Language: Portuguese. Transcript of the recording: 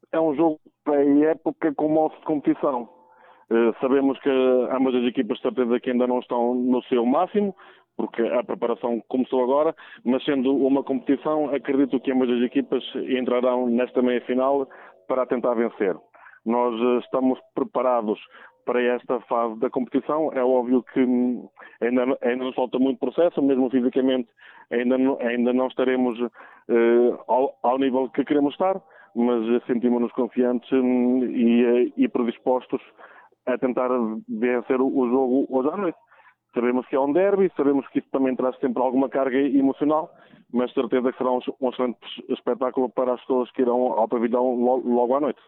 é um jogo pré-época com modo de competição. Sabemos que ambas as equipas, de certeza, que ainda não estão no seu máximo, porque a preparação começou agora, mas sendo uma competição, acredito que ambas as equipas entrarão nesta meia-final para tentar vencer. Nós estamos preparados para esta fase da competição. É óbvio que ainda nos falta muito processo, mesmo fisicamente ainda não estaremos ao nível que queremos estar, mas sentimos-nos confiantes e predispostos a tentar vencer o jogo hoje à noite. Sabemos que é um derby, sabemos que isso também traz sempre alguma carga emocional, mas certeza que será um excelente espetáculo para as pessoas que irão ao pavilhão logo à noite.